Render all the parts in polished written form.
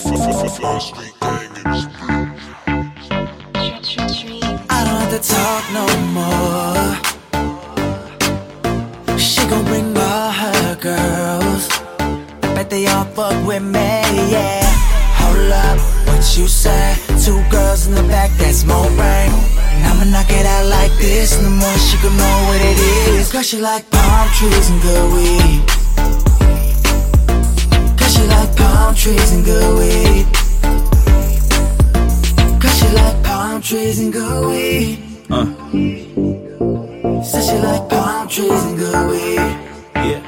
I don't have to talk no more. She gon' bring all her girls. I bet they all fuck with me, yeah. Hold up, what you say? Two girls in the back, that's more brain. And I'ma knock it out like this. And the more she gon' know what it is. Cause she like palm trees and good weed. Cause she like palm trees and good weed. Cause she like palm trees and good weed. Said she like palm trees and good weed. Yeah.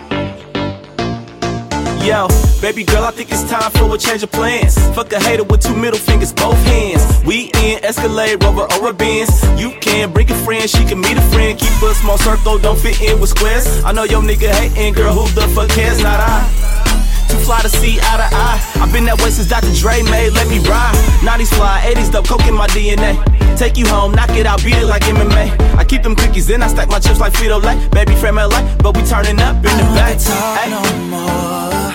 Yo, baby girl, I think it's time for a change of plans. Fuck a hater with two middle fingers, both hands. We in Escalade, Rover, or a Benz. You can bring a friend, she can meet a friend. Keep a small circle, don't fit in with squares. I know your nigga hating, girl, who the fuck cares? Not I. Too fly to see eye to eye. I've been that way since Dr. Dre made Let Me Ride. 90s fly, 80s dope, coke in my DNA. Take you home, knock it out, beat it like MMA. I keep them cookies in, I stack my chips like Frito-Lay. Baby from LA, but we turning up in the back. Ay. No more.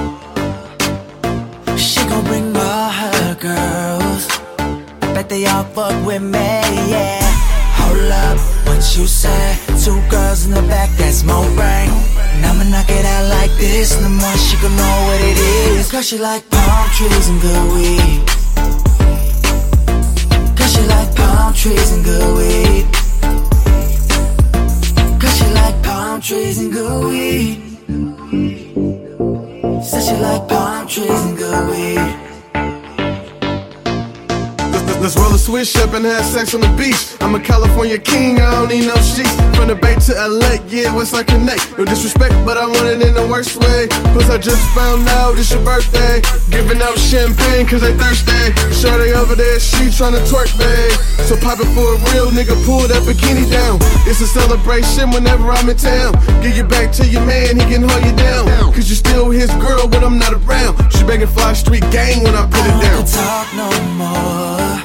She gon' bring all her girls. I bet they all fuck with me, yeah. Hold up, what you say? Two girls in the back, that's more brain. And I'ma knock it out like this. And the more she gon' know what it is. Cause she like palm trees and good weed. Cause she like palm trees and good weed. Cause she like palm trees and good weed. Said she like palm trees and good weed. Let's roll a switch up and have sex on the beach. I'm a California king, I don't need no sheets. From the Bay to LA, yeah, Westside Connect. No disrespect, but I want it in the worst way. Plus I just found out it's your birthday. Giving out champagne cause they thirsty. Shorty over there, she tryna twerk, babe. So pop it for a real nigga, pull that bikini down. It's a celebration whenever I'm in town. Give you back to your man, he can hold you down. Cause you still his girl, but I'm not around. She bangin' Fly Street gang when I put it down. I don't have to talk no more.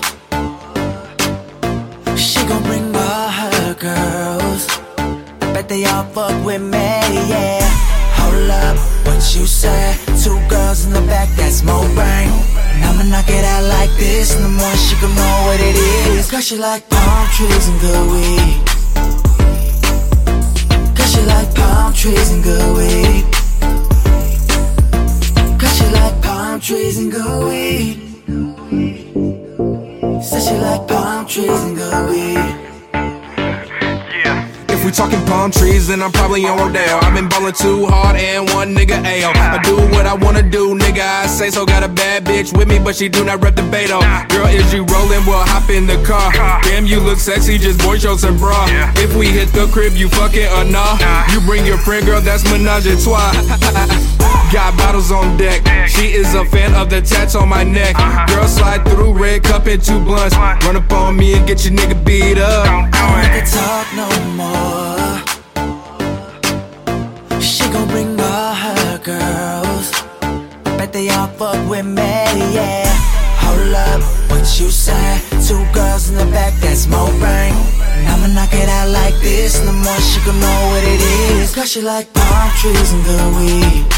She gon' bring all her girls. I bet they all fuck with me, yeah. Hold up, what you say? Two girls in the back, that's more brain. And I'ma knock it out like this. And the more she gon' know what it is. Cause she like palm trees and good weed. Cause she like palm trees and good weed. Cause she like palm trees and good weed. Said she like palm trees and good weed. If we talking palm trees, then I'm probably on Rodeo. I've been ballin' too hard and one nigga AO. I do what I wanna do, nigga, I say so. Got a bad bitch with me, but she do not rep the Beto. Girl, is you rollin'? Well, hop in the car. Damn, you look sexy, just boy, show some bra. If we hit the crib, you fucking or nah? You bring your friend, girl, that's menage a trois. Got bottles on deck. She is a fan of the tats on my neck. Girl, slide through, red cup and two blunts. Run up on me and get your nigga beat up. I don't have to talk no more. She gon' bring all her girls. I bet they all fuck with me, yeah. Hold up, what you say? Two girls in the back, that's more brain. And I'ma knock it out like this. And the more she gon' know what it is. Cause she like palm trees and good weed.